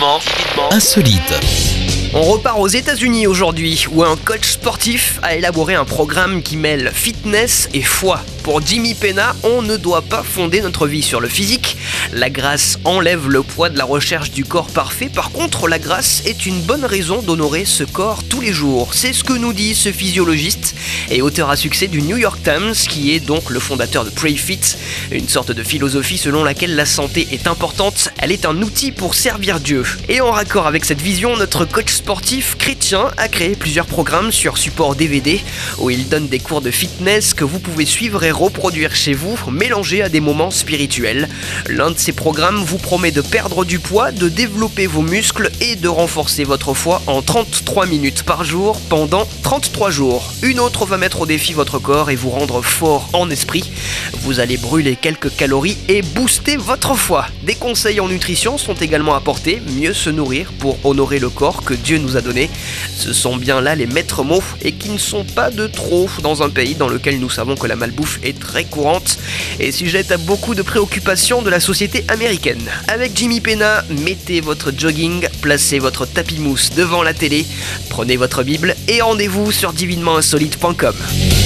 Insolite. On repart aux États-Unis aujourd'hui, où un coach sportif a élaboré un programme qui mêle fitness et foi. Pour Jimmy Pena, on ne doit pas fonder notre vie sur le physique. La grâce enlève le poids de la recherche du corps parfait. Par contre, la grâce est une bonne raison d'honorer ce corps tous les jours. C'est ce que nous dit ce physiologiste et auteur à succès du New York Times, qui est donc le fondateur de Pray Fit, une sorte de philosophie selon laquelle la santé est importante. Elle est un outil pour servir Dieu. Et en raccord avec cette vision, notre coach sportif chrétien a créé plusieurs programmes sur support DVD où il donne des cours de fitness que vous pouvez suivre et reproduire chez vous, mélangés à des moments spirituels. L'un de ces programmes vous promet de perdre du poids, de développer vos muscles et de renforcer votre foi en 33 minutes par jour pendant 33 jours. Une autre va mettre au défi votre corps et vous rendre fort en esprit. Vous allez brûler quelques calories et booster votre foi. Des conseils en nutrition sont également apportés, mieux se nourrir pour honorer le corps que Dieu nous a donné. Ce sont bien là les maîtres mots et qui ne sont pas de trop dans un pays dans lequel nous savons que la malbouffe est très courante et sujette à beaucoup de préoccupations de la société américaine. Avec Jimmy Pena, mettez votre jogging, placez votre tapis mousse devant la télé, prenez votre Bible et rendez-vous sur divinementinsolite.com.